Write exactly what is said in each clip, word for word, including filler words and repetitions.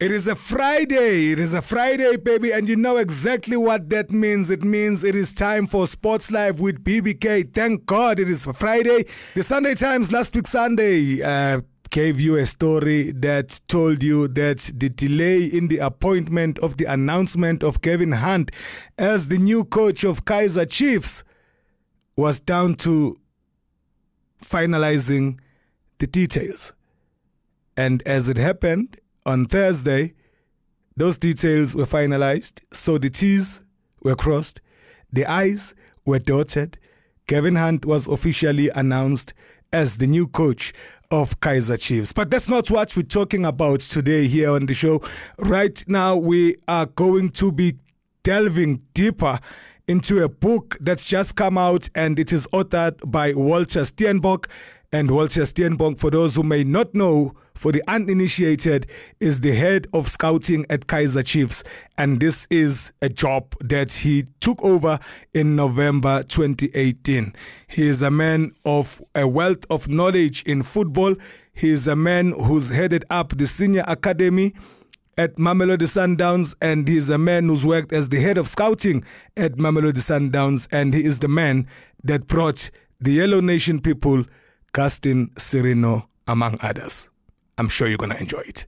It is a Friday. It is a Friday, baby, and you know exactly what that means. It means it is time for Sports Live with B B K. Thank God it is Friday. The Sunday Times last week Sunday uh, gave you a story that told you that the delay in the appointment of the announcement of Kevin Hunt as the new coach of Kaizer Chiefs was down to finalizing the details. And as it happened, on Thursday, those details were finalized, so the T's were crossed, the I's were dotted. Kevin Hunt was officially announced as the new coach of Kaizer Chiefs. But that's not what we're talking about today here on the show. Right now, we are going to be delving deeper into a book that's just come out, and it is authored by Walter Steenbok. And Walter Steenbok, for those who may not know, for the uninitiated, is the head of scouting at Kaizer Chiefs. And this is a job that he took over in November twenty eighteen. He is a man of a wealth of knowledge in football. He is a man who's headed up the senior academy at Mamelodi Sundowns, and he is a man who's worked as the head of scouting at Mamelodi Sundowns, and he is the man that brought the Yellow Nation people Gaston Sirino, among others. I'm sure you're going to enjoy it.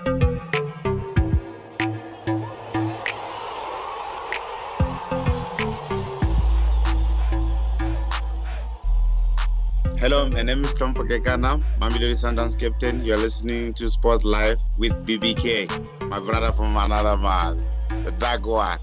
Hello, my name is Trump Kekana, Mamelodi Sundowns captain. You're listening to Sport Live with B B K, my brother from another mother, the dark one.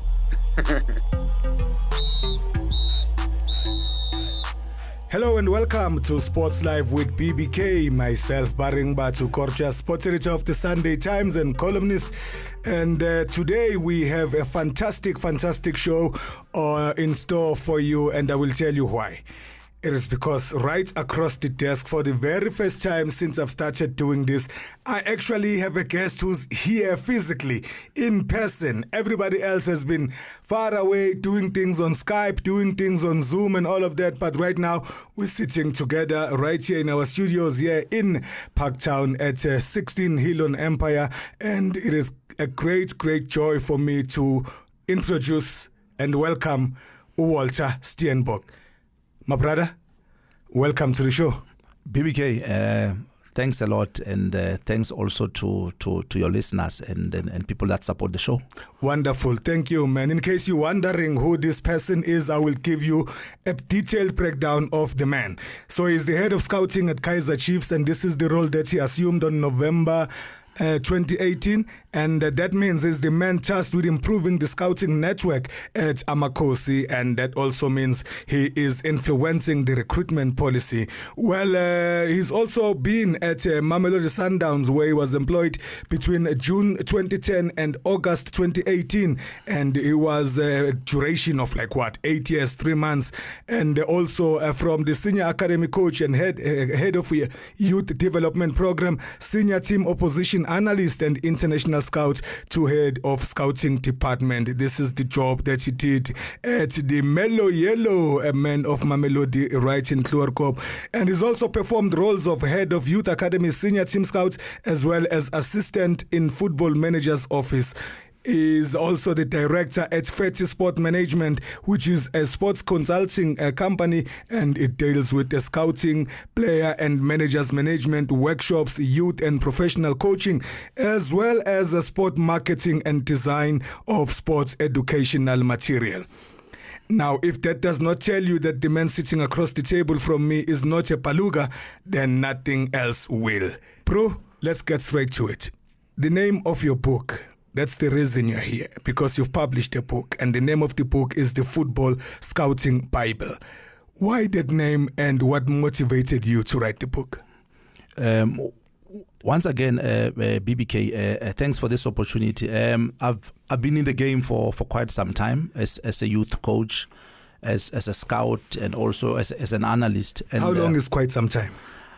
Hello and welcome to Sports Live with B B K. Myself, Baring Batu Korcha, sports editor of the Sunday Times and columnist. And uh, today we have a fantastic, fantastic show uh, in store for you, and I will tell you why. It is because right across the desk, for the very first time since I've started doing this, I actually have a guest who's here physically, in person. Everybody else has been far away, doing things on Skype, doing things on Zoom and all of that. But right now, we're sitting together right here in our studios here in Parktown at uh, sixteen Hilon Empire. And it is a great, great joy for me to introduce and welcome Walter Steenbok. My brother, welcome to the show. B B K, uh, thanks a lot, and uh, thanks also to, to, to your listeners and, and, and people that support the show. Wonderful. Thank you, man. In case you're wondering who this person is, I will give you a detailed breakdown of the man. So he's the head of scouting at Kaizer Chiefs, and this is the role that he assumed on November Uh, twenty eighteen, and uh, that means he's the man tasked with improving the scouting network at Amakosi, and that also means he is influencing the recruitment policy. Well, uh, he's also been at uh, Mamelodi Sundowns, where he was employed between June twenty ten and August twenty eighteen, and it was a duration of like what, eight years, three months, and also uh, from the senior academy coach and head uh, head of uh, youth development program, senior team opposition analyst and international scout to head of scouting department. This is the job that he did at the Mellow Yellow, a man of Mamelodi right in Kluwerkop, and he's also performed roles of head of youth academy, senior team scouts, as well as assistant in football manager's office. Is also the director at Feti Sport Management, which is a sports consulting uh, company, and it deals with the scouting, player and managers management, workshops, youth and professional coaching, as well as a sport marketing and design of sports educational material. Now, if that does not tell you that the man sitting across the table from me is not a Paluga, then nothing else will. Bro, let's get straight to it. The name of your book, that's the reason you're here, because you've published a book, and the name of the book is The Football Scouting Bible. Why that name, and what motivated you to write the book? Um, once again, uh, uh, B B K, uh, uh, thanks for this opportunity. Um, I've I've been in the game for, for quite some time as as a youth coach, as as a scout, and also as as an analyst. And, how long uh, is quite some time?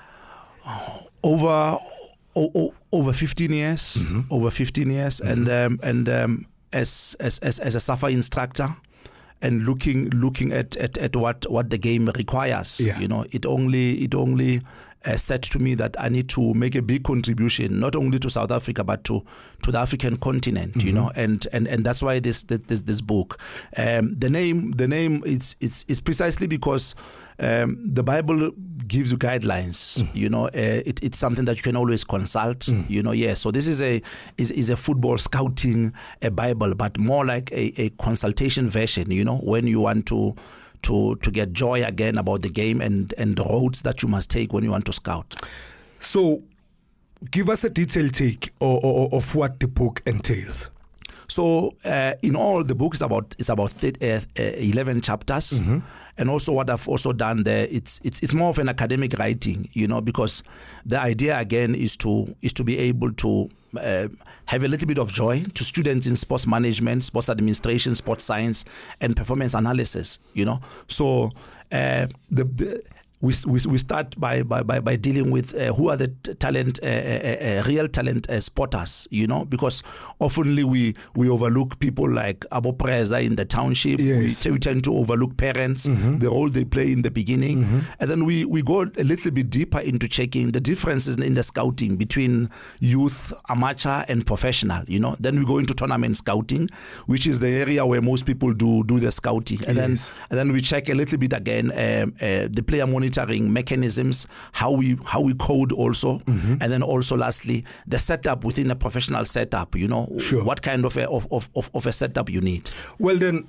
Over. Oh, oh, over fifteen years, mm-hmm. over fifteen years, mm-hmm. and um, and um, as as as as a SAFA instructor, and looking looking at, at, at what, what the game requires. Yeah. You know, it only it only uh, said to me that I need to make a big contribution, not only to South Africa but to, to the African continent. Mm-hmm. You know, and, and, and that's why this this this book. Um, the name the name it's it's it's precisely because um, the Bible gives you guidelines. Mm. You know, uh, it, it's something that you can always consult. Mm. You know, yeah. So this is a is, is a football scouting a Bible, but more like a, a consultation version. You know, when you want to. To, to get joy again about the game and, and the roads that you must take when you want to scout. So, give us a detailed take of, of, of what the book entails. So, uh, in all, the book is about is about th- uh, uh, eleven chapters, mm-hmm. and also what I've also done there, it's it's it's more of an academic writing, you know, because the idea again is to is to be able to uh, have a little bit of joy to students in sports management, sports administration, sports science, and performance analysis. You know, so uh, the. the We, we we start by by by, by dealing with uh, who are the t- talent, uh, uh, uh, real talent uh, spotters, you know, because oftenly we we overlook people like Abo Preza in the township. Yes. We, t- we tend to overlook parents, mm-hmm. the role they play in the beginning, mm-hmm. and then we, we go a little bit deeper into checking the differences in the scouting between youth, amateur, and professional. You know, then we go into tournament scouting, which is the area where most people do do the scouting, and yes. then and then we check a little bit again um, uh, the player monitoring mechanisms, how we how we code also, mm-hmm. and then also lastly the setup within a professional setup. You know, sure. what kind of a of, of, of a setup you need. Well then,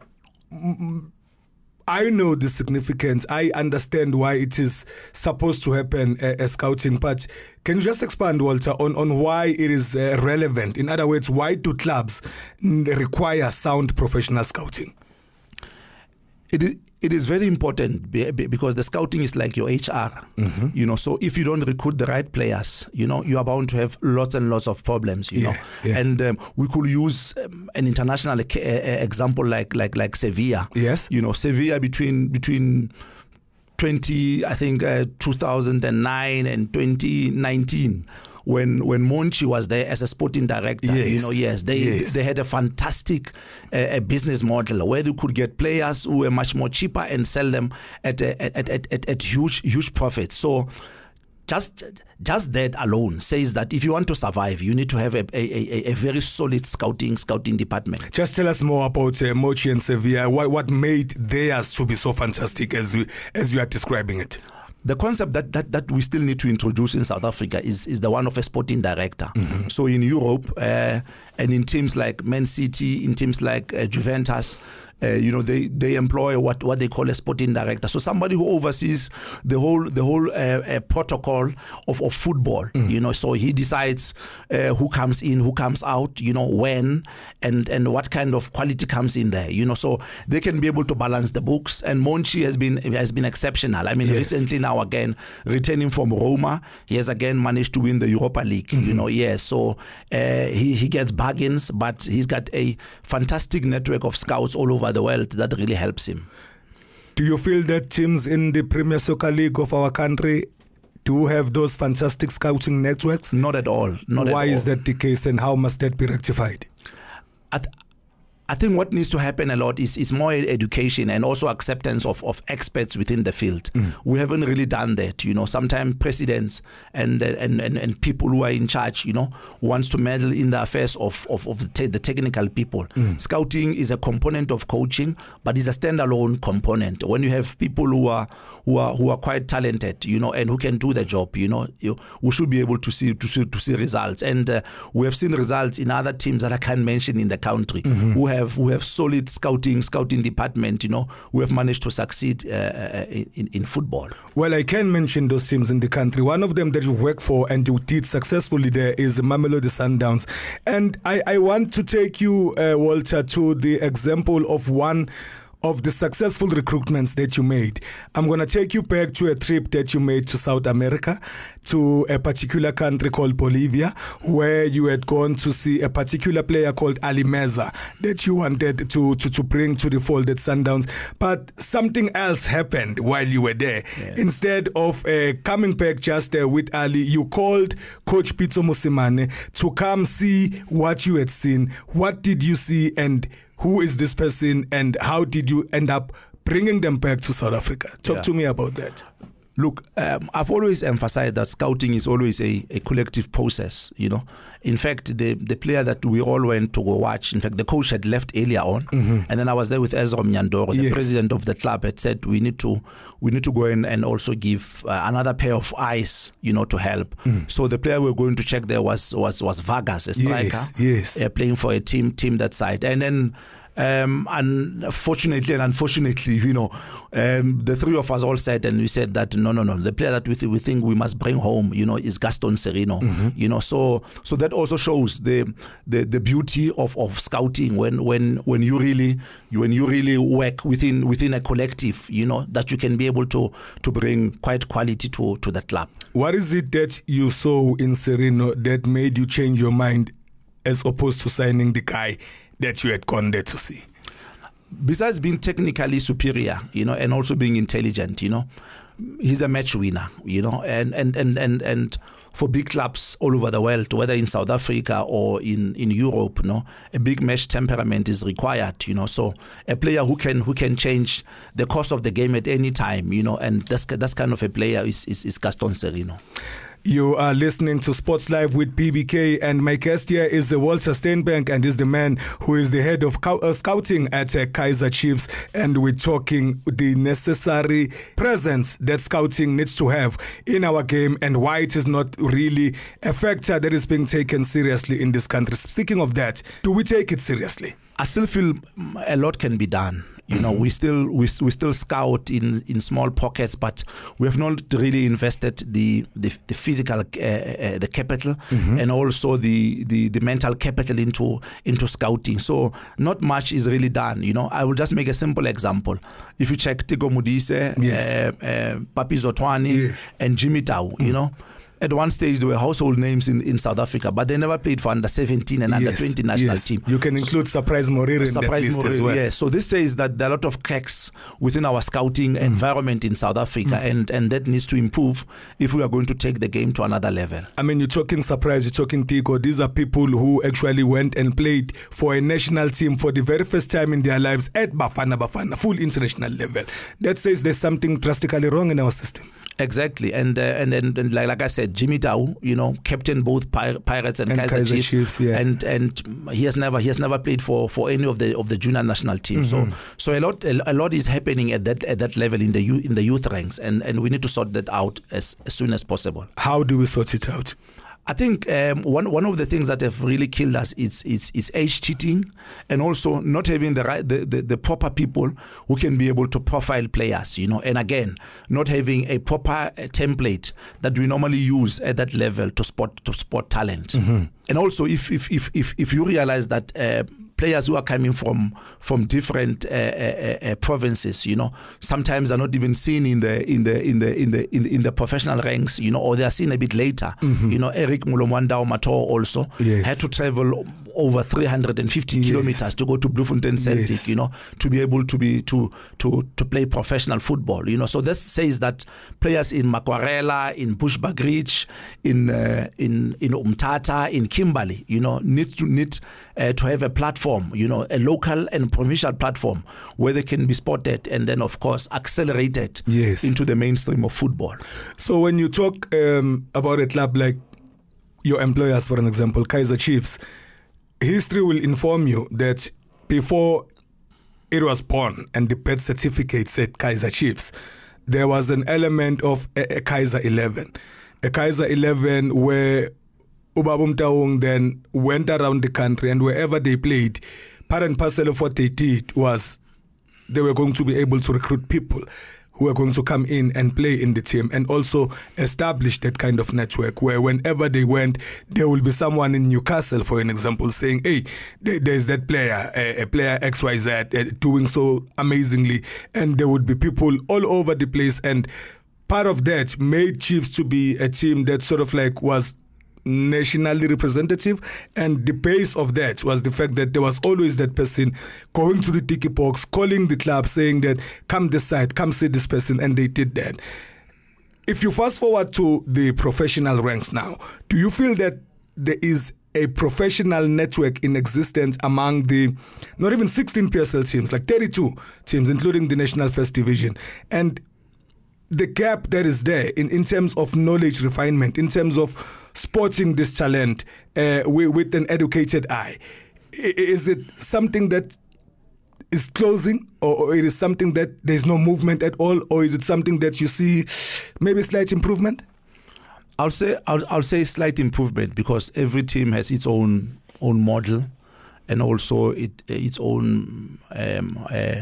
I know the significance. I understand why it is supposed to happen uh, as scouting, but can you just expand, Walter, on, on why it is uh, relevant? In other words, why do clubs require sound professional scouting? It is. It is very important because the scouting is like your H R, mm-hmm. you know. So if you don't recruit the right players, you know, you are bound to have lots and lots of problems, you yeah, know. Yeah. And um, we could use um, an international uh, example like like like Sevilla. Yes. You know, Sevilla between between twenty, I think uh, two thousand nine and twenty nineteen. When when Monchi was there as a sporting director, yes. you know, yes, they yes. they had a fantastic uh, business model where they could get players who were much more cheaper and sell them at a, at, at, at at huge huge profits. So just just that alone says that if you want to survive, you need to have a a, a very solid scouting scouting department. Just tell us more about uh, Mochi and Sevilla. What what made theirs to be so fantastic as we, as you are describing it? The concept that, that, that we still need to introduce in South Africa is, is the one of a sporting director. Mm-hmm. So in Europe uh, and in teams like Man City, in teams like uh, Juventus, uh, you know, they, they employ what, what they call a sporting director. So somebody who oversees the whole the whole uh, uh, protocol of, of football. Mm. You know, so he decides uh, who comes in, who comes out, you know, when, and, and what kind of quality comes in there. You know, so they can be able to balance the books. And Monchi has been has been exceptional. I mean, yes. recently now again returning from Roma, he has again managed to win the Europa League. Mm-hmm. You know, yes. So uh, he he gets bargains, but he's got a fantastic network of scouts all over the world that really helps him. Do you feel that teams in the Premier Soccer League of our country do have those fantastic scouting networks? Not at all. Not Why at all. is that the case, and how must that be rectified? I, th- I think what needs to happen a lot is, is more education and also acceptance of, of experts within the field. Mm. We haven't really done that. You know, sometimes presidents and, and, and, and people who are in charge, you know, wants to meddle in the affairs of, of, of the, te- the technical people. Mm. Scouting is a component of coaching, but it's a standalone component. When you have people who are who are who are quite talented, you know, and who can do the job, you know, you, we should be able to see to see to see results. And uh, we have seen results in other teams that I can't mention in the country, mm-hmm. who have who have solid scouting scouting department, you know, who have managed to succeed uh, in in football. Well, I can mention those teams in the country. One of them that you work for and you did successfully there is Mamelodi Sundowns. And I, I want to take you, uh, Walter, to the example of one of the successful recruitments that you made. I'm going to take you back to a trip that you made to South America, to a particular country called Bolivia, where you had gone to see a particular player called Ali Meza that you wanted to, to, to bring to the fold at Sundowns. But something else happened while you were there. Yeah. Instead of uh, coming back just uh, with Ali, you called Coach Pitso Mosimane to come see what you had seen. What did you see, and who is this person, and how did you end up bringing them back to South Africa? Talk yeah. to me about that. Look, um, I've always emphasized that scouting is always a, a collective process, you know. In fact, the, the player that we all went to go watch, in fact, the coach had left earlier on, mm-hmm. and then I was there with Ezra Mnyandoro, the yes. president of the club, had said we need to we need to go in and also give uh, another pair of eyes, you know, to help. Mm. So the player we were going to check there was was was Vargas, a striker, yes, yes. Uh, playing for a team team that side, and then. Um, unfortunately and unfortunately, you know, um, the three of us all said, and we said that no, no, no, the player that we, th- we think we must bring home, you know, is Gaston Sereno. Mm-hmm. You know, so so that also shows the the, the beauty of, of scouting when when when you really when you really work within within a collective, you know, that you can be able to to bring quite quality to to the club. What is it that you saw in Sereno that made you change your mind, as opposed to signing the guy that you had gone there to see? Besides being technically superior, you know, and also being intelligent, you know, he's a match winner, you know, and and and and, and for big clubs all over the world, whether in South Africa or in, in Europe, you know, a big match temperament is required, you know. So a player who can who can change the course of the game at any time, you know, and that's that's kind of a player is is, is Gaston Sereno. You are listening to Sports Live with B B K, and my guest here is Walter Steenbank, and is the man who is the head of co- uh, scouting at uh, Kaizer Chiefs, and we're talking the necessary presence that scouting needs to have in our game and why it is not really a factor that is being taken seriously in this country. Speaking of that, do we take it seriously? I still feel a lot can be done. You know, we still we, we still scout in, in small pockets, but we have not really invested the the, the physical uh, uh, the capital mm-hmm. and also the, the, the mental capital into into scouting. So not much is really done. You know, I will just make a simple example. If you check Teko Modise, yes. uh, uh, Papi Zotwani, yeah. and Jimmy Tau, mm-hmm. you know. At one stage, there were household names in, in South Africa, but they never played for under seventeen and yes, under twenty national yes. team. You can include Surprise Moriri in Surprise that list Moriri, as well. Yeah. So this says that there are a lot of cracks within our scouting mm. environment in South Africa, mm. and, and that needs to improve if we are going to take the game to another level. I mean, you're talking Surprise, you're talking Tiko. These are people who actually went and played for a national team for the very first time in their lives at Bafana Bafana, full international level. That says there's something drastically wrong in our system. Exactly, and uh, and, and and like, like I said, Jimmy Tau, you know, captain both Pir- Pirates and, and Kaizer, Kaizer Chiefs, Chiefs yeah. and and he has never he has never played for, for any of the of the junior national team. Mm-hmm. So so a lot a, a lot is happening at that at that level in the youth, in the youth ranks, and, and we need to sort that out as, as soon as possible. How do we sort it out? I think um, one one of the things that have really killed us is is, is age cheating, and also not having the right the, the, the proper people who can be able to profile players, you know, and again not having a proper uh, template that we normally use at that level to spot to spot talent. Mm-hmm. And also if if if if, if you realize that uh, players who are coming from from different uh, uh, uh, provinces, you know, sometimes are not even seen in the in the in the in the in, in the professional ranks, you know, or they are seen a bit later. Mm-hmm. You know, Eric Mulomwandao Mato also yes. had to travel over three hundred fifty yes. kilometers to go to Bloemfontein Celtic, yes. you know, to be able to be to to to play professional football, you know. So this says that players in Makwarela, in Bushbuckridge, in uh, in in Umtata, in Kimberley, you know, need to need uh, to have a platform, you know, a local and provincial platform where they can be spotted and then, of course, accelerated yes. into the mainstream of football. So when you talk um, about a club like your employers, for an example, Kaizer Chiefs, history will inform you that before it was born and the birth certificate said Kaizer Chiefs, there was an element of a, a Kaizer eleven. A Kaizer eleven where Ubabum Taung then went around the country, and wherever they played, part and parcel of what they did was they were going to be able to recruit people who are going to come in and play in the team, and also establish that kind of network where whenever they went, there will be someone in Newcastle, for an example, saying, hey, there's that player, a player X Y Z, doing so amazingly, and there would be people all over the place. And part of that made Chiefs to be a team that sort of like was nationally representative, and the base of that was the fact that there was always that person going to the tiki box, calling the club, saying that come this side, come see this person, and they did that. If you fast forward to the professional ranks now, do you feel that there is a professional network in existence among the not even sixteen P S L teams, like thirty-two teams, including the National First Division, and the gap that is there in, in terms of knowledge refinement, in terms of spotting this talent uh, with, with an educated eye? Is it something that is closing, or, or it is something that there's no movement at all, or is it something that you see maybe slight improvement? I'll say I'll, I'll say slight improvement, because every team has its own own model, and also it its own um, uh,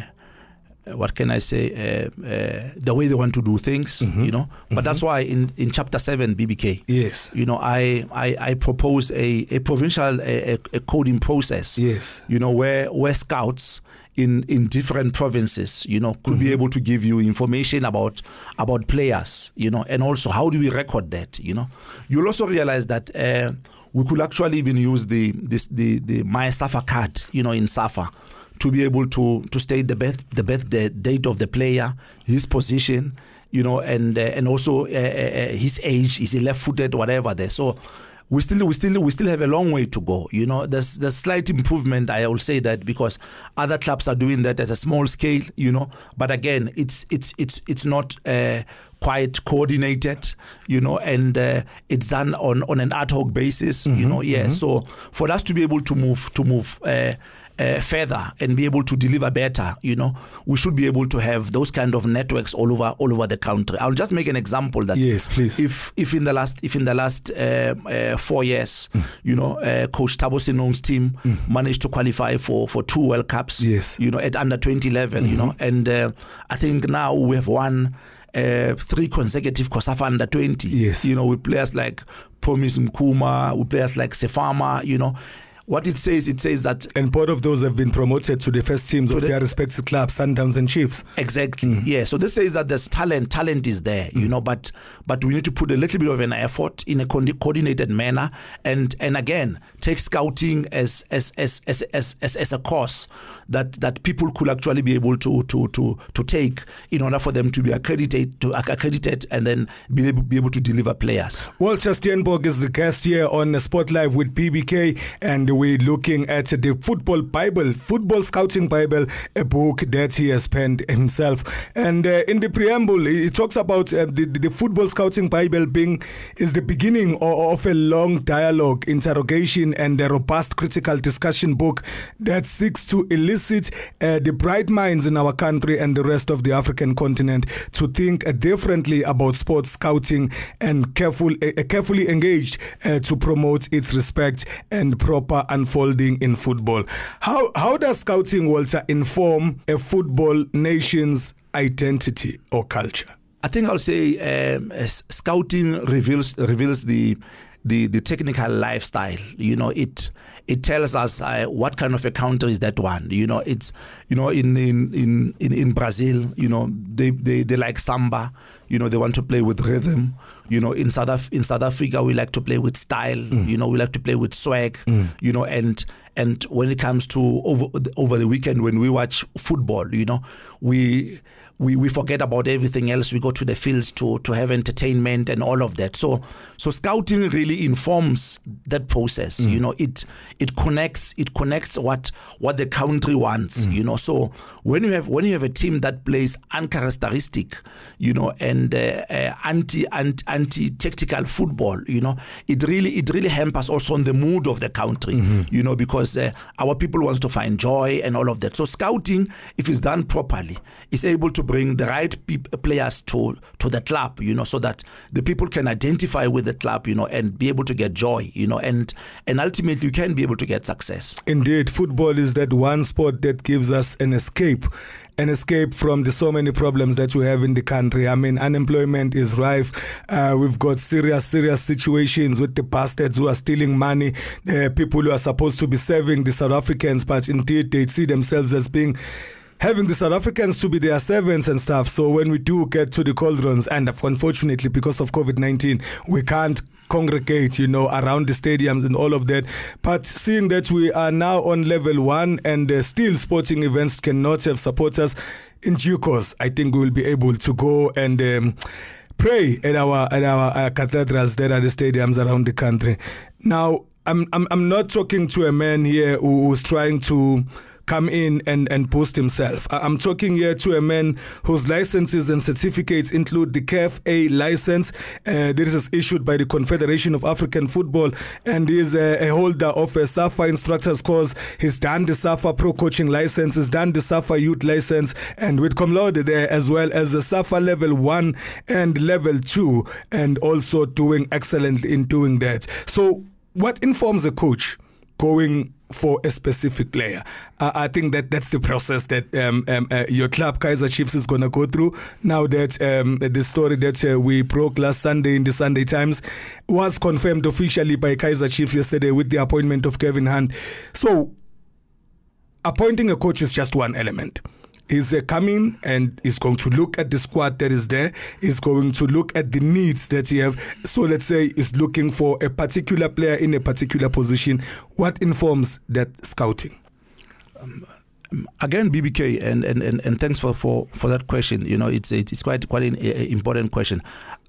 what can I say uh, uh, the way they want to do things, mm-hmm. you know. But mm-hmm. that's why in, in chapter seven, B B K, yes, you know, I I, I propose a, a provincial a, a coding process, yes, you know, where where scouts in in different provinces, you know, could mm-hmm. be able to give you information about about players, you know, and also how do we record that, you know. You'll also realize that uh, we could actually even use the this the the My SAFA card, you know, in SAFA, to be able to to state the birth the birth the date of the player, his position, you know, and uh, and also uh, uh, his age, is he left-footed, whatever there. So we still we still we still have a long way to go. You know, there's there's slight improvement. I will say that, because other clubs are doing that at a small scale. You know, but again, it's it's it's it's not uh, quite coordinated. You know, and uh, it's done on on an ad hoc basis. Mm-hmm, you know, yeah. Mm-hmm. So for us to be able to move to move. Uh, Uh, further and be able to deliver better, you know, we should be able to have those kind of networks all over all over the country. I'll just make an example that yes, please. If if in the last if in the last uh, uh, four years, mm. you know, uh, Coach Thabo Senong's team mm. managed to qualify for for two World Cups, yes, you know, at under twenty level, mm-hmm. you know, and uh, I think now we have won uh, three consecutive COSAFA under twenty, yes, you know, with players like Promise Mkuma, with players like Sefama, you know. What it says, it says that... And both of those have been promoted to the first teams of the, their respective clubs, Sundowns and Chiefs. Exactly, mm. yeah. So this says that there's talent, talent is there, mm. you know, but but we need to put a little bit of an effort in a co- coordinated manner, and and again, take scouting as as as as as, as, as a course that, that people could actually be able to to to to take in order for them to be accredited, to accredited, and then be able, be able to deliver players. Walter Steenbok is the guest here on Sport Live with B B K, and we're looking at the Football Bible, Football Scouting Bible, a book that he has penned himself. And uh, in the preamble, he talks about uh, the, the Football Scouting Bible being is the beginning of, of a long dialogue, interrogation, and a robust critical discussion book that seeks to elicit uh, the bright minds in our country and the rest of the African continent to think uh, differently about sports scouting and careful, uh, carefully engaged uh, to promote its respect and proper unfolding in football. How how does scouting, Walter, inform a football nation's identity or culture? I think I'll say um, scouting reveals reveals the the the technical lifestyle. You know, it it tells us uh, what kind of a country is that one. You know, it's you know in in in in, in Brazil, you know, they, they they like samba. You know, they want to play with rhythm. You know, in South Af- in South Africa, we like to play with style. Mm. You know, we like to play with swag. Mm. You know, and and when it comes to over over the weekend when we watch football, you know, we. We we forget about everything else. We go to the fields to to have entertainment and all of that. So so scouting really informs that process. Mm. You know, it it connects it connects what what the country wants. Mm. You know, so when you have when you have a team that plays uncharacteristic, you know, and uh, uh, anti anti anti tactical football, you know, it really it really hampers also on the mood of the country. Mm-hmm. You know, because uh, our people wants to find joy and all of that. So scouting, if it's done properly, is able to bring the right pe- players to to the club, you know, so that the people can identify with the club, you know, and be able to get joy, you know, and and ultimately you can be able to get success. Indeed, football is that one sport that gives us an escape. An escape from the so many problems that we have in the country. I mean, unemployment is rife. Uh, we've got serious, serious situations with the bastards who are stealing money, uh, people who are supposed to be serving the South Africans, but indeed they see themselves as being having the South Africans to be their servants and stuff. So when we do get to the cauldrons, and unfortunately because of covid nineteen, we can't congregate, you know, around the stadiums and all of that. But seeing that we are now on level one and uh, still sporting events cannot have supporters, in due course, I think we will be able to go and um, pray at our at our uh, cathedrals that are the stadiums around the country. Now, I'm I'm I'm not talking to a man here who's trying to come in and, and boost himself. I'm talking here to a man whose licenses and certificates include the C A F A license. Uh, this is issued by the Confederation of African Football, and he is a, a holder of a SAFA instructor's course. He's done the SAFA Pro Coaching license, he's done the SAFA Youth license, and with cum laude there, as well as the SAFA Level one and Level two, and also doing excellent in doing that. So what informs a coach going for a specific player? Uh, I think that that's the process that um, um, uh, your club, Kaizer Chiefs, is going to go through. Now that um, the story that uh, we broke last Sunday in the Sunday Times was confirmed officially by Kaizer Chiefs yesterday with the appointment of Kevin Hunt. So appointing a coach is just one element. He's uh, coming and is going to look at the squad that is there. He's going to look at the needs that you have. So let's say is looking for a particular player in a particular position. What informs that scouting? Um, again, B B K, and, and, and, and thanks for, for, for that question. You know, it's it's quite quite an important question.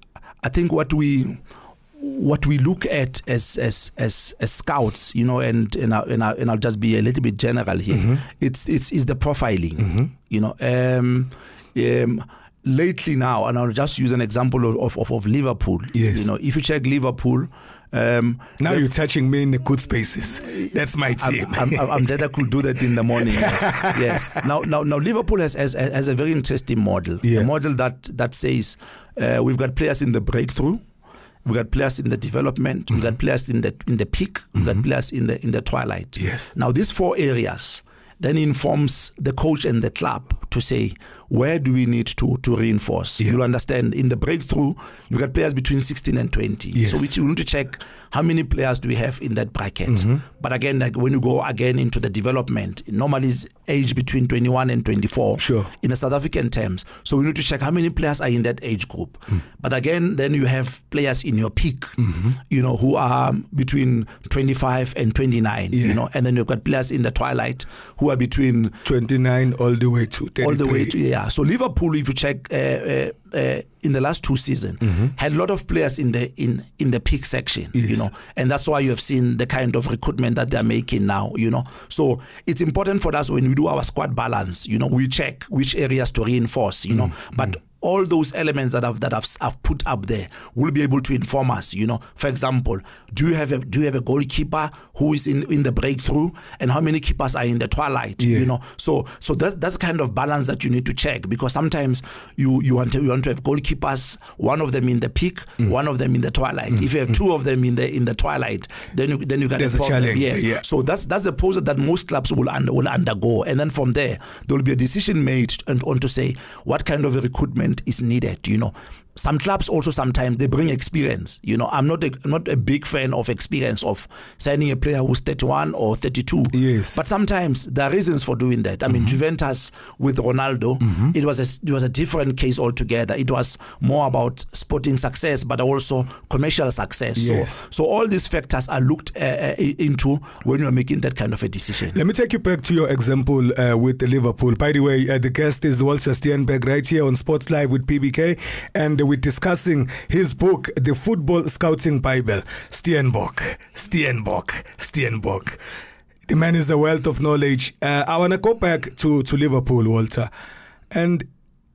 I think what we what we look at as as as, as scouts, you know, and and I'll, and, I'll, and I'll just be a little bit general here. Mm-hmm. It's it's is the profiling, mm-hmm. you know. Um, um, lately now, and I'll just use an example of of, of Liverpool. Yes. You know, if you check Liverpool. Um, now you're touching me in the good spaces. That's my team. I'm, I'm, I'm glad I could do that in the morning. Yes. yes. Now, now, now, Liverpool has, has has a very interesting model. Yeah. A model that that says uh, we've got players in the breakthrough. We've got players in the development. Mm-hmm. We've got players in the in the peak. We've mm-hmm. got players in the in the twilight. Yes. Now these four areas then informs the coach and the club to say where do we need to to reinforce. Yeah. You'll understand in the breakthrough you've got players between sixteen and twenty. Yes. So we need to check how many players do we have in that bracket. Mm-hmm. But again, like when you go again into the development, normally is age between twenty-one and twenty-four. Sure. In the South African terms. So we need to check how many players are in that age group. Mm. But again, then you have players in your peak, mm-hmm. you know, who are between twenty-five and twenty-nine, yeah. you know, and then you've got players in the twilight who are between twenty-nine all the way to thirty-three. All the way to, yeah. So Liverpool, if you check uh, uh, uh, in the last two seasons, mm-hmm. had a lot of players in the in, in the peak section, yes. you know, and that's why you have seen the kind of recruitment that they're making now, you know. So it's important for us when we do our squad balance, you know, we check which areas to reinforce, you know, mm-hmm. but all those elements that I've that I've, I've put up there will be able to inform us. You know, for example, do you have a do you have a goalkeeper who is in, in the breakthrough, and how many keepers are in the twilight? Yeah. You know, so so that's that's kind of balance that you need to check, because sometimes you you want to you want to have goalkeepers, one of them in the peak, mm. one of them in the twilight. Mm. If you have mm. two of them in the in the twilight, then you then you got There's a problem. A challenge. Yes. Yeah. So that's that's the process that most clubs will under, will undergo, and then from there there will be a decision made and on to say what kind of a recruitment is needed. You know, some clubs also sometimes they bring experience. You know, I'm not a, I'm not a big fan of experience of signing a player who's thirty-one or thirty-two. Yes. But sometimes there are reasons for doing that. I mm-hmm. mean, Juventus with Ronaldo, mm-hmm. it was a, it was a different case altogether. It was more about sporting success, but also commercial success. Yes. So, so all these factors are looked uh, into when you're making that kind of a decision. Let me take you back to your example uh, with the Liverpool. By the way, uh, the guest is Walter Steenberg right here on Sports Live with P B K, and we're discussing his book, The Football Scouting Bible. Steenberg, Steenberg, Steenberg. The man is a wealth of knowledge. Uh, I want to go back to, to Liverpool, Walter. And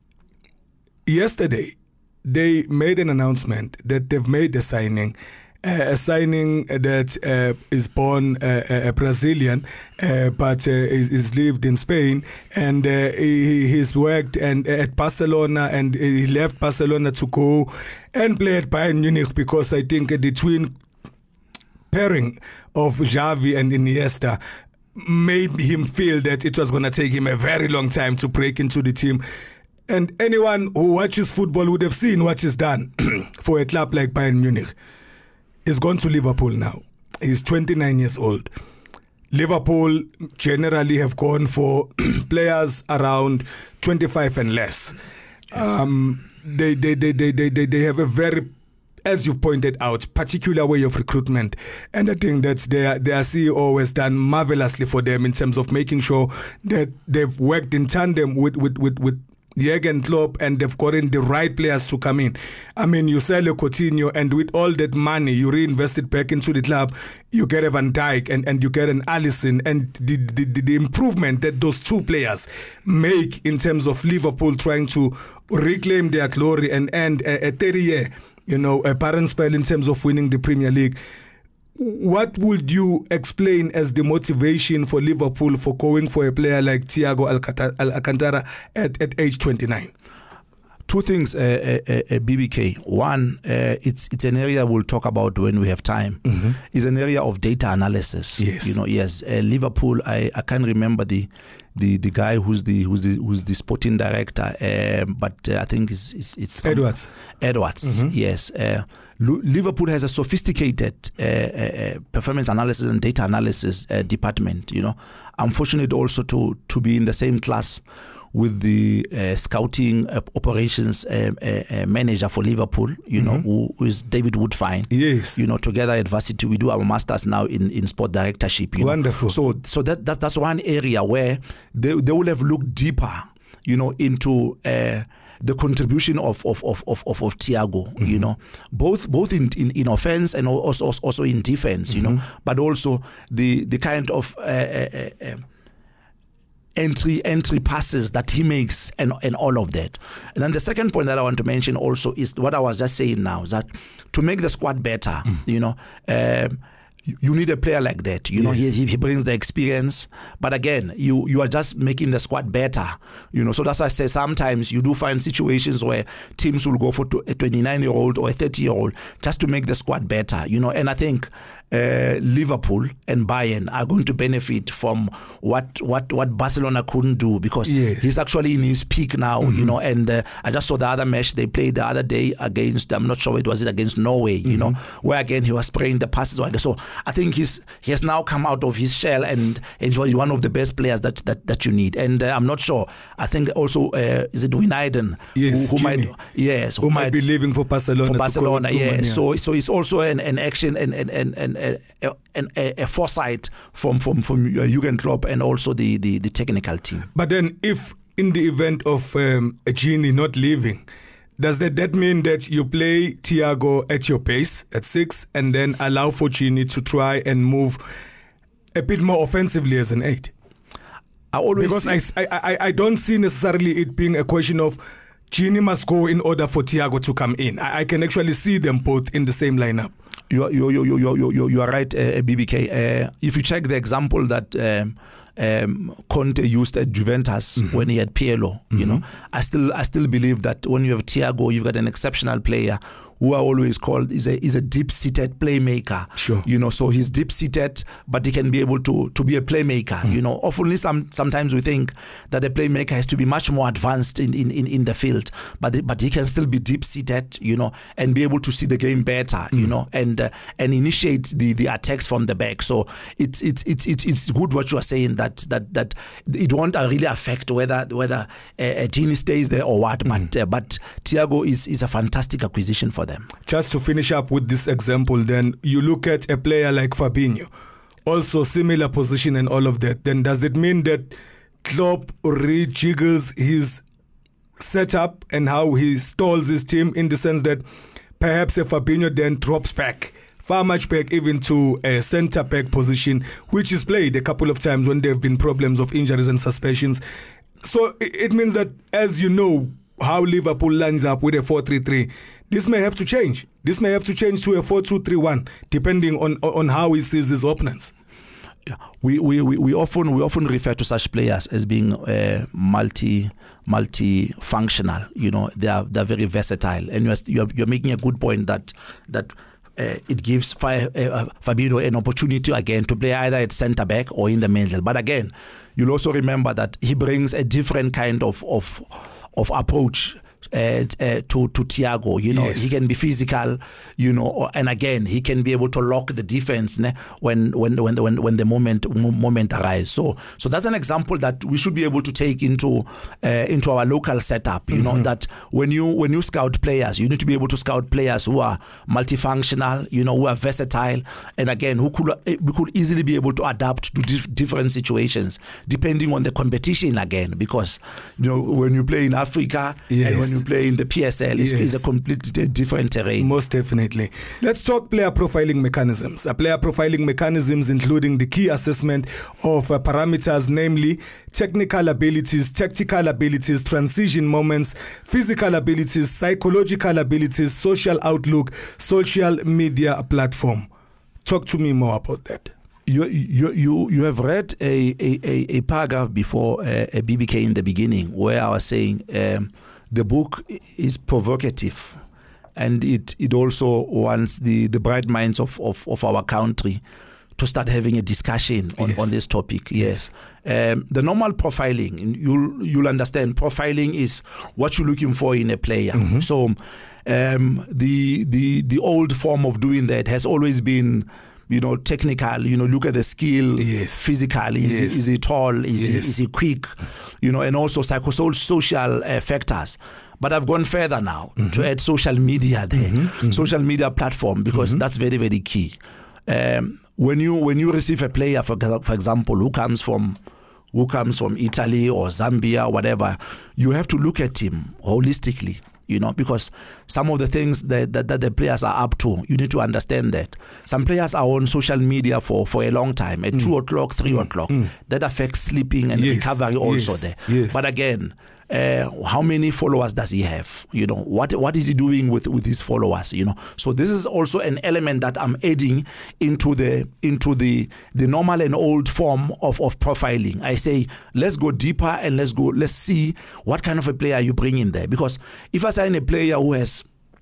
yesterday, they made an announcement that they've made a signing. Uh, a signing that uh, is born uh, a Brazilian, uh, but uh, is, is lived in Spain, and uh, he, he's worked and at Barcelona, and he left Barcelona to go and play at Bayern Munich, because I think the twin pairing of Xavi and Iniesta made him feel that it was going to take him a very long time to break into the team. And anyone who watches football would have seen what he's done for a club like Bayern Munich. He's gone to Liverpool now. He's twenty-nine years old. Liverpool generally have gone for players around twenty-five and less. Um, they, they, they, they, they, they have a very, as you pointed out, particular way of recruitment. And I think that their, their C E O has done marvelously for them in terms of making sure that they've worked in tandem with, with, with, with Jurgen Klopp, and they've gotten the right players to come in. I mean, you sell a Coutinho, and with all that money you reinvest it back into the club, you get a Van Dijk and, and you get an Alisson, and the, the, the, the improvement that those two players make in terms of Liverpool trying to reclaim their glory and end a, a thirty year, you know, a parent spell in terms of winning the Premier League. What would you explain as the motivation for Liverpool for going for a player like Thiago Alcantara at, at age twenty-nine? Two things, uh, uh, uh, B B K. One, uh, it's it's an area we'll talk about when we have time. Mm-hmm. It's an area of data analysis. Yes, you know, yes. Uh, Liverpool. I, I can't remember the, the, the guy who's the who's the who's the sporting director, uh, but uh, I think it's it's, it's some, Edwards. Edwards. Mm-hmm. Yes. Uh, Liverpool has a sophisticated uh, uh, performance analysis and data analysis uh, department. You know, I'm fortunate also to to be in the same class with the uh, scouting uh, operations uh, uh, uh, manager for Liverpool, you mm-hmm. know, who, who is David Woodfine. Yes. You know, together at Varsity, we do our masters now in, in sport directorship. You Wonderful. Know? So so that, that that's one area where they, they will have looked deeper, you know, into uh, the contribution of of of of, of, of Thiago, mm-hmm. you know, both both in, in, in offense and also also in defense, mm-hmm. you know, but also the the kind of uh, uh, uh, entry entry passes that he makes and and all of that. And then the second point that I want to mention also is what I was just saying now, is that to make the squad better, mm. you know, um, you need a player like that. You know, yes. he he brings the experience, but again, you you are just making the squad better. You know, so that's why I say sometimes you do find situations where teams will go for a twenty-nine-year-old or a thirty-year-old just to make the squad better. You know, and I think uh, Liverpool and Bayern are going to benefit from what what what Barcelona couldn't do, because yes. he's actually in his peak now. Mm-hmm. You know, and uh, I just saw the other match they played the other day against, I'm not sure it was it against Norway. Mm-hmm. You know, where again he was spraying the passes. So I think he's he has now come out of his shell and he's one of the best players that that, that you need. And uh, I'm not sure. I think also uh, is it Wijnaldum? Yes, who, who might yes who, who might, might be leaving for Barcelona. For Barcelona, yeah. yeah. So so it's also an, an action and and and, and a, a, a foresight from from from Jurgen Klopp and also the, the the technical team. But then, if in the event of um, Gini not leaving, does that, that mean that you play Thiago at your pace at six and then allow for Gini to try and move a bit more offensively as an eight? I always because see, I, I, I don't see necessarily it being a question of Gini must go in order for Thiago to come in. I, I can actually see them both in the same lineup. You are, you, you, you, you, you, you are right, uh, B B K. Uh, if you check the example that um, um, Conte used at Juventus mm-hmm. when he had Pirlo, mm-hmm. you know, I still I still believe that when you have Thiago, you've got an exceptional player who are always called is a is a deep-seated playmaker. Sure. You know, so he's deep-seated, but he can be able to to be a playmaker. Mm. You know, often some sometimes we think that a playmaker has to be much more advanced in, in, in, in the field, but but he can still be deep-seated, you know, and be able to see the game better, mm. you know, and uh, and initiate the, the attacks from the back. So it's it's it's it's it's good what you are saying, that that that it won't really affect whether whether uh, Gini stays there or what. Mm. But uh, but Thiago is is a fantastic acquisition for them. Just to finish up with this example, then you look at a player like Fabinho, also similar position and all of that. Then does it mean that Klopp rejiggles his setup and how he stalls his team, in the sense that perhaps a Fabinho then drops back, far much back, even to a centre back position, which is played a couple of times when there have been problems of injuries and suspensions. So it means that, as you know, how Liverpool lines up with a four three three, this may have to change. This may have to change to a four two three one, depending on on how he sees his opponents. Yeah. We, we, we, we often we often refer to such players as being uh, multi multi functional. You know, they are they are very versatile, and you're you're, you're making a good point that that. Uh, it gives Fa- uh, Fabinho an opportunity again to play either at centre back or in the middle. But again, you'll also remember that he brings a different kind of of, of approach Uh, uh, to to Thiago, you know, yes. he can be physical, you know, or, and again he can be able to lock the defense ne, when when when when when the moment moment arrives. So so that's an example that we should be able to take into uh, into our local setup. You mm-hmm. know that when you when you scout players, you need to be able to scout players who are multifunctional, you know, who are versatile, and again who could we could easily be able to adapt to dif- different situations depending on the competition again, because you know when you play in Africa yes. and when you play in the P S L, it's, yes. it's a completely different terrain. Most definitely. Let's talk player profiling mechanisms. Uh, player profiling mechanisms including the key assessment of uh, parameters, namely technical abilities, tactical abilities, transition moments, physical abilities, psychological abilities, social outlook, social media platform. Talk to me more about that. You you you you have read a a, a paragraph before uh, a B B K in the beginning where I was saying um, the book is provocative, and it it also wants the, the bright minds of, of, of our country to start having a discussion on, yes. on this topic. Yes, um, the normal profiling, you'll you'll understand. Profiling is what you're looking for in a player. Mm-hmm. So um, the the the old form of doing that has always been, you know, technical, you know, look at the skill, yes. physical, is, yes. he, is he tall, is, yes. he, is he quick, you know, and also psychosocial uh, factors. But I've gone further now mm-hmm. to add social media there, mm-hmm. Mm-hmm. social media platform, because mm-hmm. that's very, very key. Um, when you when you receive a player, for, for example, who comes from who comes from Italy or Zambia or whatever, you have to look at him holistically. You know, because some of the things that, that, that the players are up to, you need to understand that. Some players are on social media for, for a long time, at mm. two o'clock, three mm. o'clock. Mm. That affects sleeping and yes. recovery also yes. there. Yes. But again, uh, how many followers does he have? You know, what what is he doing with, with his followers? You know, so this is also an element that I'm adding into the into the the normal and old form of, of profiling. I say, let's go deeper and let's go. Let's see what kind of a player you bring in there. Because if I sign a player who has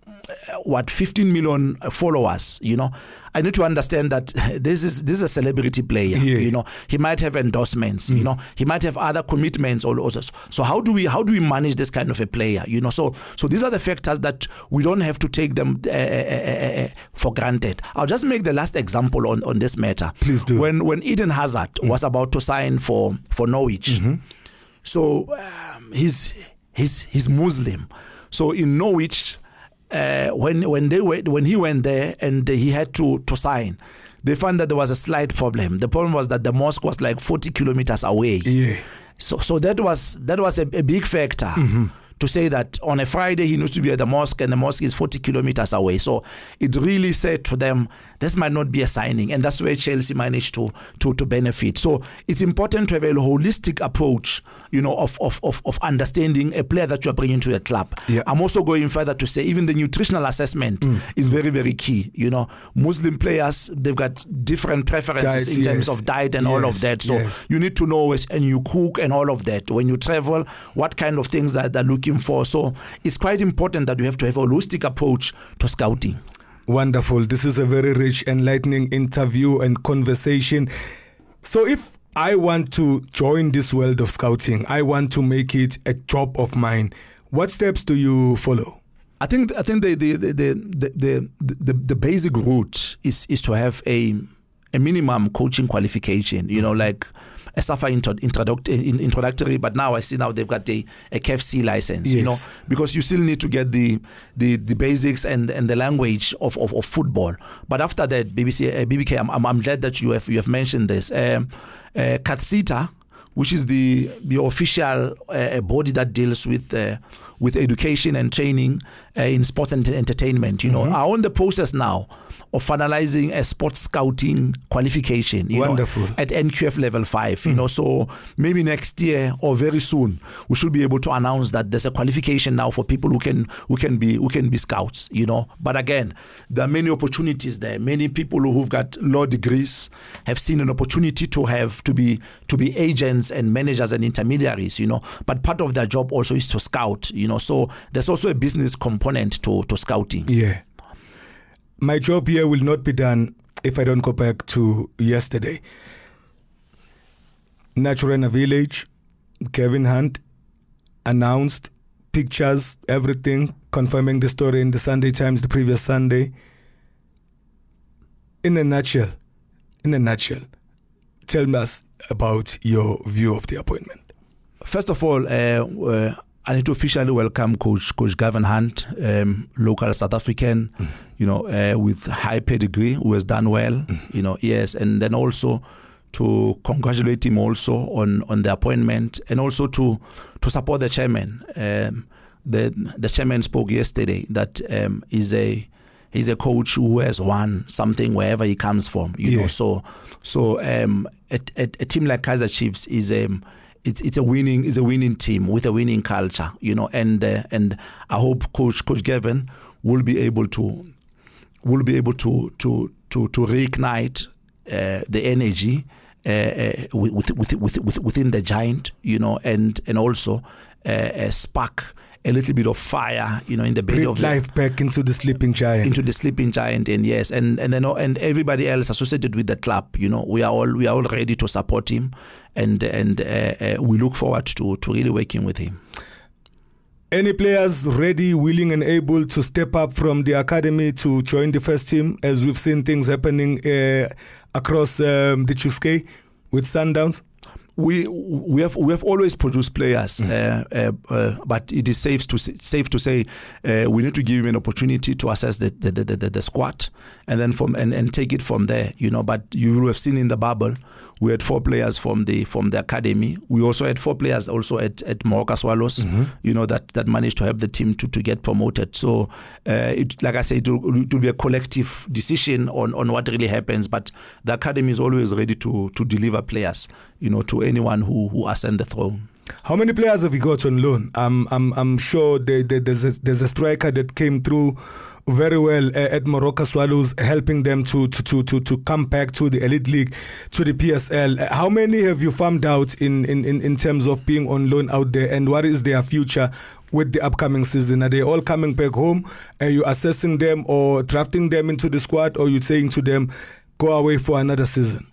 what fifteen million followers, you know, I need to understand that this is this is a celebrity player. Yeah. You know, he might have endorsements. Mm. You know, he might have other commitments also. So how do we how do we manage this kind of a player? You know, so so these are the factors that we don't have to take them uh, uh, uh, uh, for granted. I'll just make the last example on, on this matter. Please do. When when Eden Hazard mm. was about to sign for for Norwich, mm-hmm. so um, he's he's he's Muslim. So in Norwich. Uh, when when they went, when he went there and he had to, to sign, they found that there was a slight problem. The problem was that the mosque was like forty kilometers away. Yeah. So so that was that was a, a big factor. Mm-hmm. To say that on a Friday he needs to be at the mosque and the mosque is forty kilometers away. So it really said to them, this might not be a signing. And that's where Chelsea managed to to, to benefit. So it's important to have a holistic approach, you know, of, of, of, of understanding a player that you're bringing to a club. Yeah. I'm also going further to say even the nutritional assessment mm. is very, very key. You know, Muslim players, they've got different preferences diet, in terms yes. of diet and yes. all of that. So yes. you need to know, and you cook and all of that. When you travel, what kind of things that they're looking for. So it's quite important that you have to have a holistic approach to scouting. Wonderful. This is a very rich, enlightening interview and conversation. So if I want to join this world of scouting, I want to make it a job of mine, what steps do you follow? I think I think the the the the the, the, the basic route is is to have a a minimum coaching qualification. You know, like a SAFA introductory, but now I see now they've got a, a K F C license, yes. you know, because you still need to get the the, the basics and, and the language of, of, of football. But after that, B B C, uh, B B K, I'm, I'm, I'm glad that you have you have mentioned this. Um, uh, CATSITA, which is the the official uh, body that deals with uh, with education and training uh, in sports and entertainment, you mm-hmm. know, are on the process now of finalizing a sports scouting qualification, you Wonderful. know, at N Q F level five, you mm. know, so maybe next year or very soon we should be able to announce that there's a qualification now for people who can who can be who can be scouts, you know. But again, there are many opportunities there. Many people who've got law degrees have seen an opportunity to have to be to be agents and managers and intermediaries, you know. But part of their job also is to scout, you know. So there's also a business component to to scouting. Yeah. My job here will not be done if I don't go back to yesterday. Naturena Village, Kevin Hunt announced pictures, everything, confirming the story in the Sunday Times the previous Sunday. In a nutshell, in a nutshell, tell us about your view of the appointment. First of all, uh, uh, I need to officially welcome Coach Coach Gavin Hunt, um, local South African, mm. you know, uh, with high pedigree, who has done well, mm. you know, yes, and then also to congratulate him also on, on the appointment, and also to to support the chairman. Um, the the chairman spoke yesterday that um, is a he's a coach who has won something wherever he comes from, you yeah. know. So so um, a, a, a team like Kaizer Chiefs is a it's it's a winning it's a winning team with a winning culture, you know. And uh, and I hope Coach Coach Gavin will be able to will be able to to to to reignite uh, the energy. Uh, uh, with, with, with, with, within the giant, you know, and and also uh, uh, spark a little bit of fire, you know, in the belly Breathe of life the, back into the sleeping giant, into the sleeping giant, and yes, and and then and everybody else associated with the club, you know, we are all we are all ready to support him, and and uh, uh, we look forward to to really working with him. Any players ready, willing, and able to step up from the academy to join the first team, as we've seen things happening uh, across um, the Chusquet with Sundowns? We we have we have always produced players, mm. uh, uh, uh, but it is safe to safe to say uh, we need to give him an opportunity to assess the the, the, the, the squad, and then from and, and take it from there, you know. But you will have seen in the bubble, we had four players from the from the academy. We also had four players also at at Moroka Swallows, mm-hmm. you know, that that managed to help the team to, to get promoted. So uh, it, like I said, it will, it will be a collective decision on, on what really happens. But the academy is always ready to to deliver players, you know, to anyone who who ascend the throne. How many players have you got on loan? I'm I'm I'm sure they, they, there's a, there's a striker that came through very well uh, at Moroka Swallows, helping them to, to, to, to, to come back to the Elite League, to the P S L. Uh, how many have you farmed out in, in, in, in terms of being on loan out there, and what is their future with the upcoming season? Are they all coming back home? Are you assessing them or drafting them into the squad, or are you saying to them, go away for another season?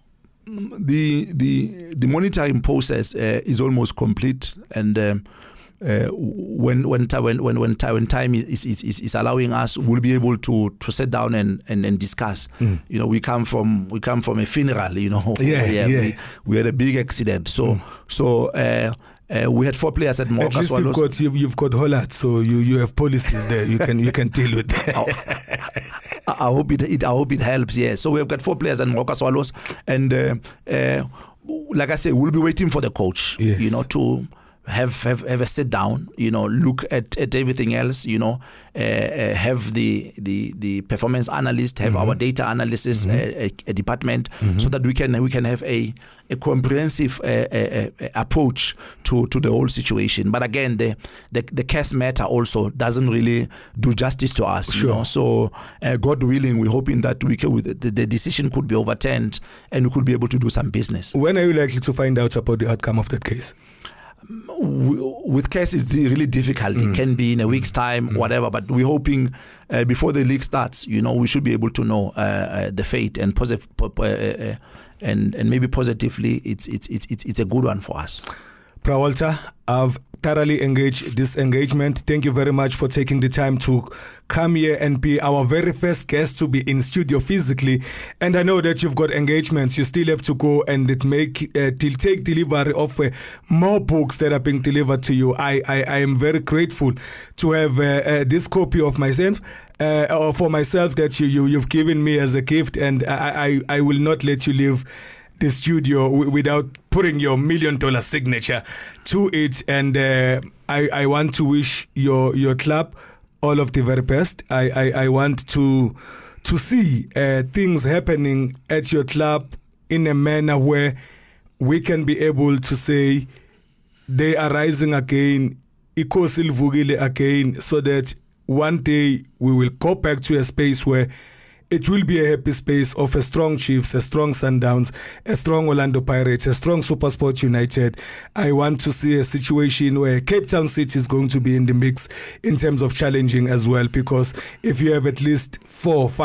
The the the monitoring process uh, is almost complete, and um, uh, when when when when when time, when time is, is is is allowing us, we'll be able to to sit down and and, and discuss. Mm. You know, we come from we come from a funeral. You know, yeah, yeah. We, we had a big accident, so mm. so. Uh, Uh, we had four players at Moroka At least Swallows. You've got, you've, you've got Holland, so you, you have policies there. You can you can deal with that. I, I hope it, it I hope it helps. Yeah. So we have got four players at Moroka Swallows, and uh, uh, like I said, we'll be waiting for the coach. Yes. You know, to have have have a sit down. You know, look at, at everything else. You know, uh, uh, have the, the the performance analyst, have mm-hmm. our data analysis mm-hmm. uh, a, a department, mm-hmm. so that we can we can have a a comprehensive uh, uh, uh, approach to, to the whole situation. But again, the, the the case matter also doesn't really do justice to us. Sure. You know? So uh, God willing, we're hoping that we can, the, the decision could be overturned and we could be able to do some business. When are you likely to find out about the outcome of that case? With cases, it's really difficult. Mm. It can be in a week's time, mm. whatever. But we're hoping uh, before the league starts, you know, we should be able to know uh, uh, the fate and positive. Uh, uh, And, and maybe positively, it's it's it's it's a good one for us. Bra Walter, I've thoroughly engaged this engagement. Thank you very much for taking the time to come here and be our very first guest to be in studio physically. And I know that you've got engagements. You still have to go and it make uh, till take delivery of uh, more books that are being delivered to you. I I, I am very grateful to have uh, uh, this copy of myself. Uh, or for myself that you, you you've given me as a gift, and I I, I will not let you leave the studio w- without putting your million dollar signature to it. And uh, I I want to wish your your club all of the very best. I I, I want to to see uh, things happening at your club in a manner where we can be able to say they are rising again, Ikosi livukile again, so that one day we will go back to a space where it will be a happy space of a strong Chiefs, a strong Sundowns, a strong Orlando Pirates, a strong SuperSport United. I want to see a situation where Cape Town City is going to be in the mix in terms of challenging as well, because if you have at least four or five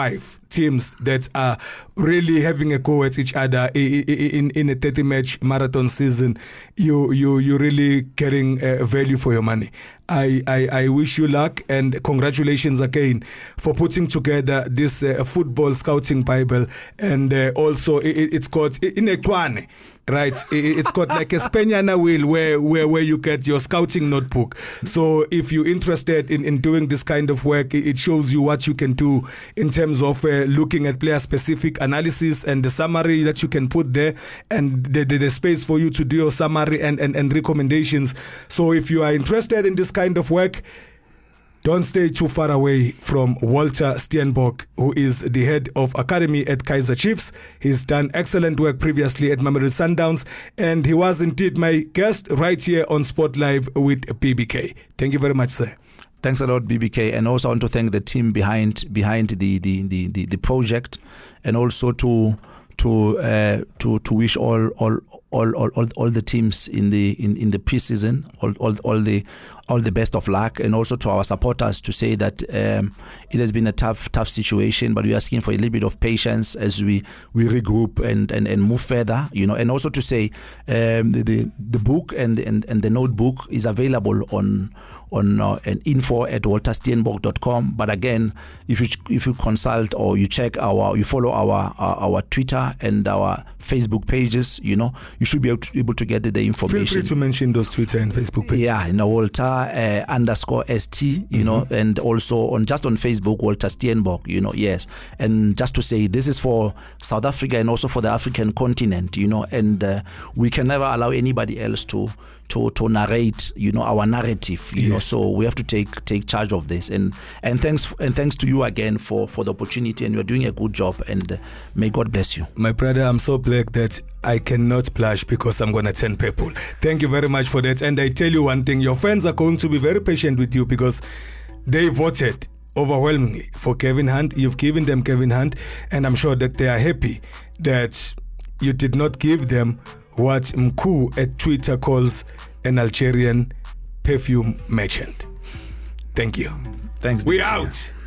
teams that are really having a go at each other in in a thirty match marathon season, you you you're really getting uh, value for your money. I, I, I wish you luck and congratulations again for putting together this uh, football scouting Bible, and uh, also it, it's called Inekwane. Right, it's got like a Spenyana wheel where, where where you get your scouting notebook. So if you're interested in, in doing this kind of work, it shows you what you can do in terms of uh, looking at player-specific analysis and the summary that you can put there, and the, the, the space for you to do your summary and, and, and recommendations. So if you are interested in this kind of work, don't stay too far away from Walter Steenbok, who is the head of academy at Kaizer Chiefs. He's done excellent work previously at Mamelodi Sundowns, and he was indeed my guest right here on Sport Live with B B K. Thank you very much, sir. Thanks a lot, B B K, and also I want to thank the team behind behind the the the, the, the project, and also to to uh, to to wish all all. All, all, all, all the teams in the in, in the preseason, all, all all the all the best of luck, and also to our supporters to say that um, it has been a tough tough situation, but we're asking for a little bit of patience as we, we regroup and, and, and move further, you know, and also to say um, the, the the book and, and and the notebook is available on on uh, an info at walter steenbok dot com. But again, if you if you consult or you check our you follow our our, our Twitter and our Facebook pages, you know, you should be able to, able to get the information. Feel free to mention those Twitter and Facebook pages. Yeah, you know, Walter uh, underscore st, you mm-hmm. know, and also on just on Facebook, Walter Steenbok, you know, yes. And just to say, this is for South Africa and also for the African continent, you know, and uh, we can never allow anybody else to to to narrate, you know, our narrative, you yes. know, so we have to take take charge of this, and and thanks and thanks to you again for for the opportunity, and you're doing a good job, and uh, may God bless you. My brother, I'm so black that I cannot blush because I'm gonna turn purple. Thank you very much for that, and I tell you one thing, your fans are going to be very patient with you because they voted overwhelmingly for Kevin Hunt. You've given them Kevin Hunt, and I'm sure that they are happy that you did not give them what Mkuu at Twitter calls an Algerian perfume merchant. Thank you. Thanks. We out.